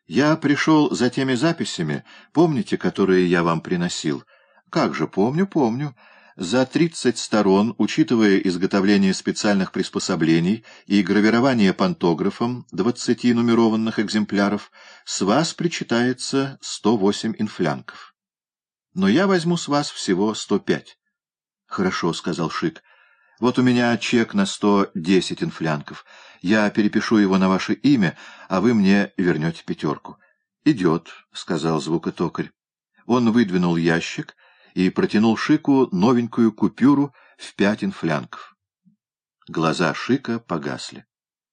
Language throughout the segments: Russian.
Я пришел за теми записями, помните, которые я вам приносил? Как же, помню. За 30 сторон, учитывая изготовление специальных приспособлений и гравирование пантографом 20 нумерованных экземпляров, с вас причитается 108 инфлянков. Но я возьму с вас всего 105. — Хорошо, — сказал Шик. — Вот у меня чек на 110 инфлянков. Я перепишу его на ваше имя, а вы мне вернете 5. — Идет, — сказал звукотокарь. Он выдвинул ящик и протянул Шику новенькую купюру в 5 инфлянков. Глаза Шика погасли.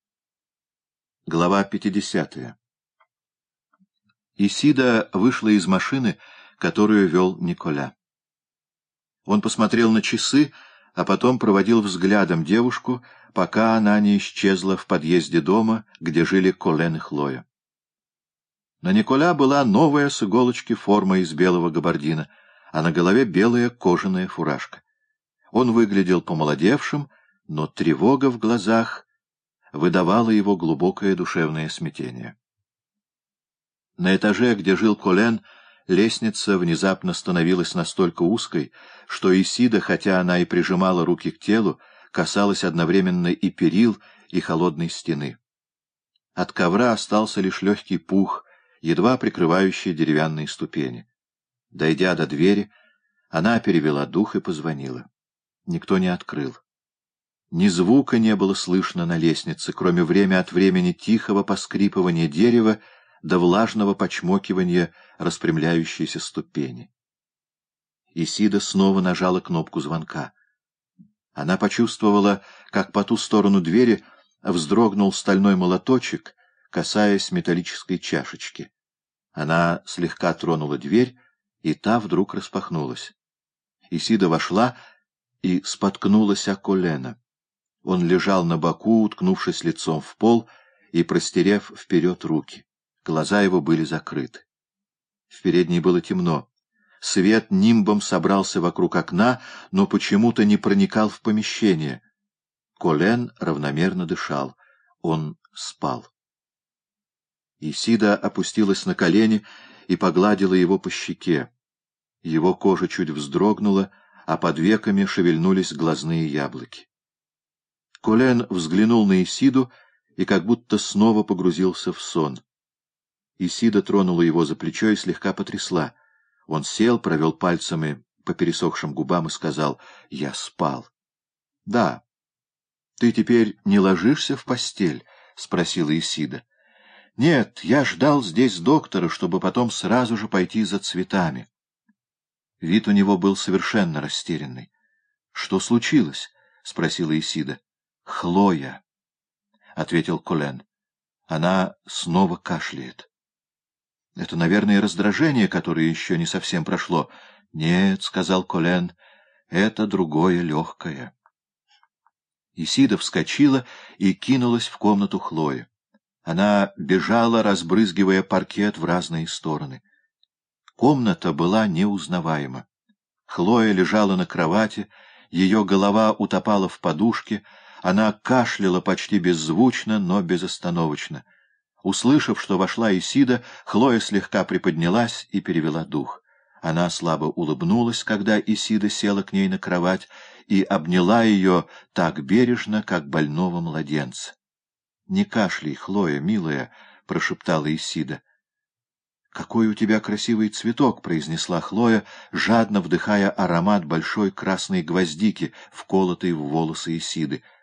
Глава 50. Исида вышла из машины, которую вел Николя. Он посмотрел на часы, а потом проводил взглядом девушку, пока она не исчезла в подъезде дома, где жили Колен и Хлоя. На Николя была новая с иголочки форма из белого габардина, а на голове белая кожаная фуражка. Он выглядел помолодевшим, но тревога в глазах выдавала его глубокое душевное смятение. На этаже, где жил Колен, лестница внезапно становилась настолько узкой, что Исида, хотя она и прижимала руки к телу, касалась одновременно и перил, и холодной стены. От ковра остался лишь легкий пух, едва прикрывающий деревянные ступени. Дойдя до двери, она перевела дух и позвонила. Никто не открыл. Ни звука не было слышно на лестнице, кроме время от времени тихого поскрипывания дерева до влажного почмокивания распрямляющейся ступени. Исида снова нажала кнопку звонка. Она почувствовала, как по ту сторону двери вздрогнул стальной молоточек, касаясь металлической чашечки. Она слегка тронула дверь, и та вдруг распахнулась. Исида вошла и споткнулась о Колена. Он лежал на боку, уткнувшись лицом в пол и простерев вперед руки. Глаза его были закрыты. В передней было темно. Свет нимбом собрался вокруг окна, но почему-то не проникал в помещение. Колен равномерно дышал. Он спал. Исида опустилась на колени и погладила его по щеке. Его кожа чуть вздрогнула, а под веками шевельнулись глазные яблоки. Колен взглянул на Исиду и как будто снова погрузился в сон. Исида тронула его за плечо и слегка потрясла. Он сел, провел пальцами по пересохшим губам и сказал: «Я спал». «Да». «Ты теперь не ложишься в постель?» — спросила Исида. «Нет, я ждал здесь доктора, чтобы потом сразу же пойти за цветами». Вид у него был совершенно растерянный. «Что случилось?» — спросила Исида. «Хлоя», — ответил Колен. «Она снова кашляет». «Это, наверное, раздражение, которое еще не совсем прошло». «Нет», — сказал Колен, — «это другое легкое». Исида вскочила и кинулась в комнату Хлои. Она бежала, разбрызгивая паркет в разные стороны. Комната была неузнаваема. Хлоя лежала на кровати, ее голова утопала в подушке, она кашляла почти беззвучно, но безостановочно. Услышав, что вошла Исида, Хлоя слегка приподнялась и перевела дух. Она слабо улыбнулась, когда Исида села к ней на кровать и обняла ее так бережно, как больного младенца. — Не кашляй, Хлоя, милая, — прошептала Исида. — Какой у тебя красивый цветок, — произнесла Хлоя, жадно вдыхая аромат большой красной гвоздики, вколотой в волосы Исиды.